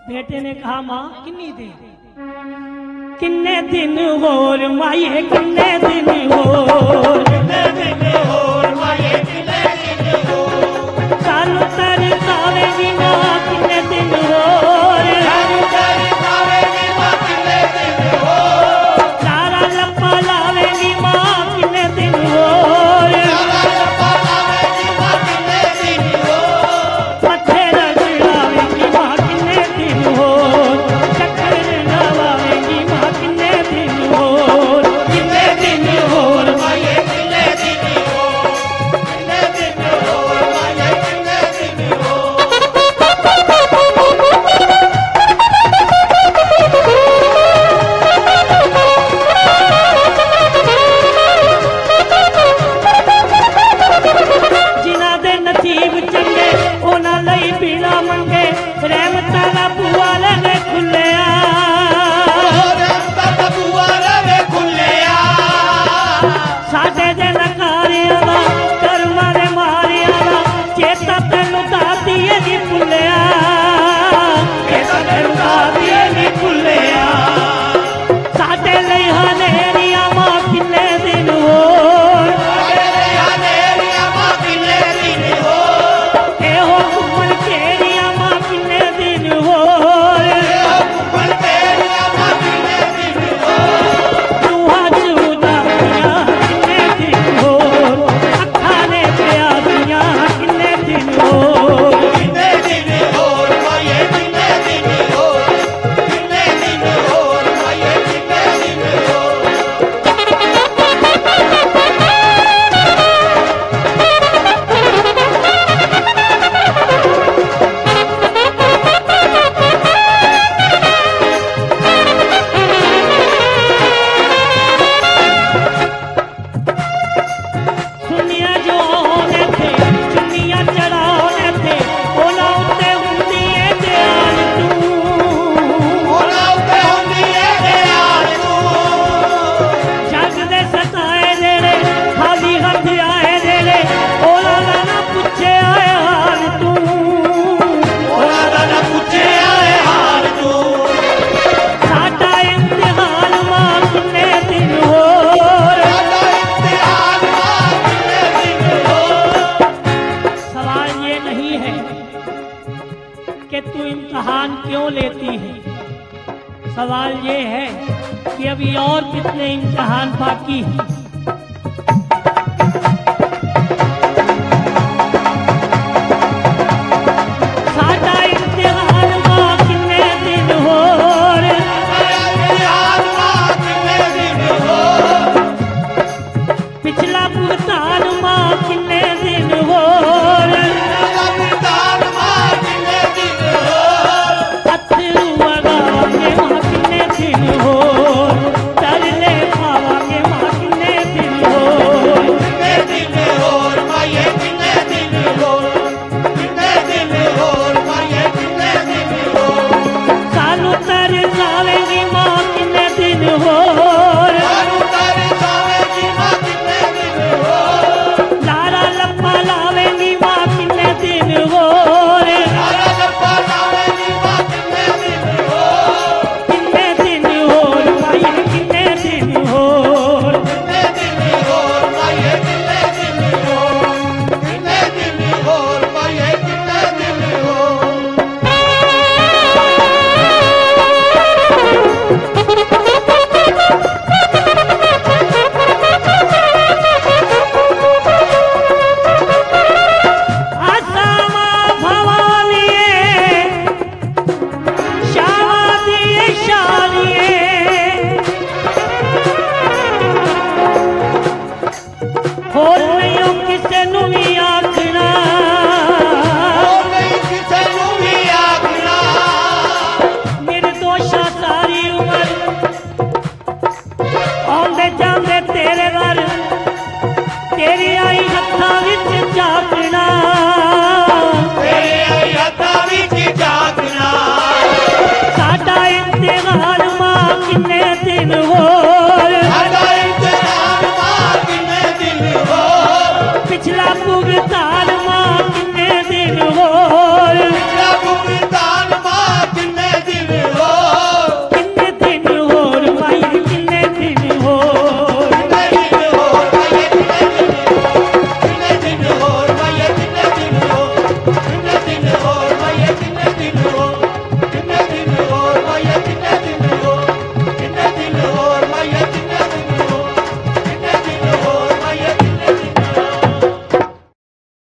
बेटे ने कहा मां किन्नी देर किन्ने दिन होर माये किन्ने दिन होर माये किन्ने दिन होर चालू तर कावेगी मां किन्ने दिन होर चालू तर कावेगी मां किन्ने दिन होर चारा लप्पा लावेगी मां किन्ने दिन होर चारा लप्पा लावेगी मां किन्ने दिन होर पत्थे रगड़ावेगी मां किन्ने दिन होर चक्कर लगावेगी मां किन्ने दिन होर माये किन्ने दिन होर माये किन्ने दिन होर जिन्हां दे नसीब चंगे उन्हां लई बिना मंगे रहमतां दा बूआ लगे खुल्लिया साडे दे नकारियां दा कर्मां दे मारियां दा चेता तैनूं दातिए दी भुल्लिया चेता तैनूं दातिए दी भुल्लिया साडे लई हनेरियां मां किन्ने दिन होर एहो घुम्मण घेरियां मां किन्ने दिन होर रूहां च उदासियां किन्ने दिन होर अखां ने प्यासियां किन्ने दिन होर सुनिया जो होने थे चुनिया चढ़ाने थे ओला उत्ते हुंदी ए दयाल तू जग दे सताए देड़े खाली हथ आए देड़े ओला दा ना पुछे आए हाल तू साडा इम्तिहान मां किन्ने दिन होर सवाल ये नहीं है कि तू इम्तिहान क्यों लेती है सवाल ये है कि अभी और कितने इम्तिहान बाकी हैं